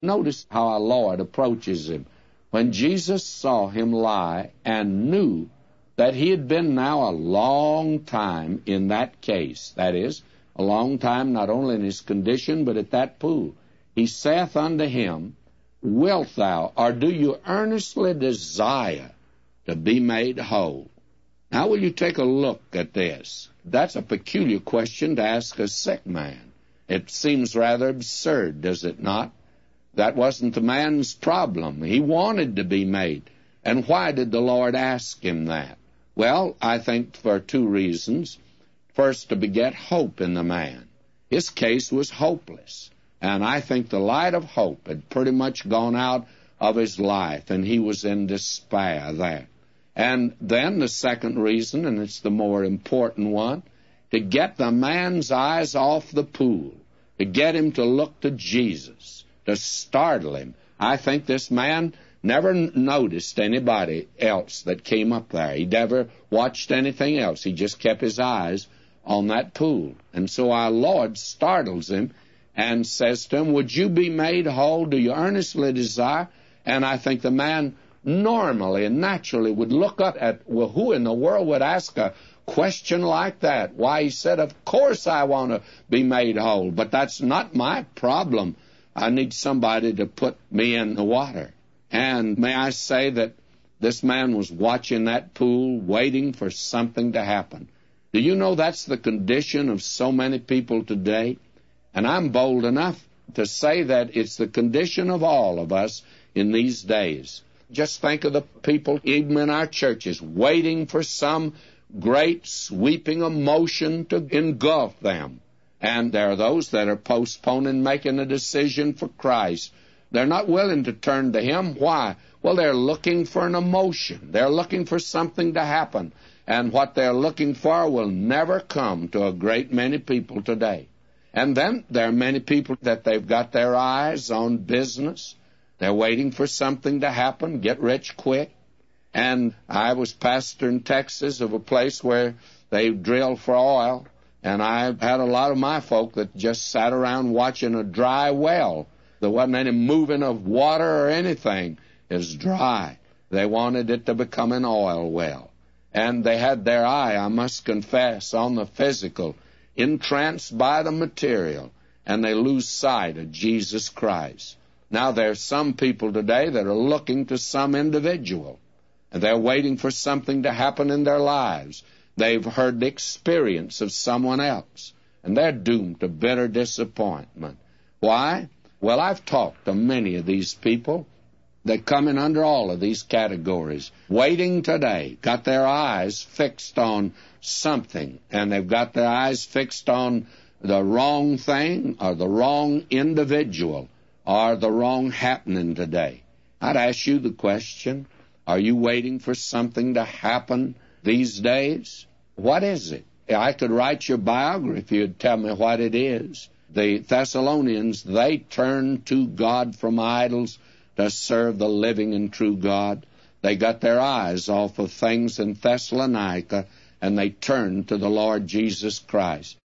Notice how our Lord approaches him. When Jesus saw him lie and knew that he had been now a long time in that case, that is, a long time not only in his condition, but at that pool, he saith unto him, Wilt thou, or do you earnestly desire to be made whole? Now will you take a look at this? That's a peculiar question to ask a sick man. It seems rather absurd, does it not? That wasn't the man's problem. He wanted to be made. And why did the Lord ask him that? Well, I think for two reasons. First, to beget hope in the man. His case was hopeless. And I think the light of hope had pretty much gone out of his life, and he was in despair there. And then the second reason, and it's the more important one, to get the man's eyes off the pool, to get him to look to Jesus, to startle him. I think this man never noticed anybody else that came up there. He never watched anything else. He just kept his eyes on that pool. And so our Lord startles him and says to him, Would you be made whole? Do you earnestly desire? And I think the man normally and naturally would look up at, well, who in the world would ask a question like that? Why, he said, of course I want to be made whole, but that's not my problem. I need somebody to put me in the water. And may I say that this man was watching that pool, waiting for something to happen. Do you know that's the condition of so many people today? And I'm bold enough to say that it's the condition of all of us in these days. Just think of the people, even in our churches, waiting for some great sweeping emotion to engulf them. And there are those that are postponing making a decision for Christ. They're not willing to turn to Him. Why? Well, they're looking for an emotion. They're looking for something to happen. And what they're looking for will never come to a great many people today. And then there are many people that they've got their eyes on business. They're waiting for something to happen, get rich quick. And I was pastor in Texas of a place where they drilled for oil. And I had a lot of my folk that just sat around watching a dry well. There wasn't any moving of water or anything. It was dry. They wanted it to become an oil well. And they had their eye, I must confess, on the physical, entranced by the material, and they lose sight of Jesus Christ. Now, there's some people today that are looking to some individual, and they're waiting for something to happen in their lives. They've heard the experience of someone else, and they're doomed to bitter disappointment. Why? Well, I've talked to many of these people. They come in under all of these categories. Waiting today, got their eyes fixed on something, and they've got their eyes fixed on the wrong thing or the wrong individual or the wrong happening today. I'd ask you the question, are you waiting for something to happen these days? What is it? I could write your biography if you'd tell me what it is. The Thessalonians, they turned to God from idols to serve the living and true God. They got their eyes off of things in Thessalonica, and they turned to the Lord Jesus Christ.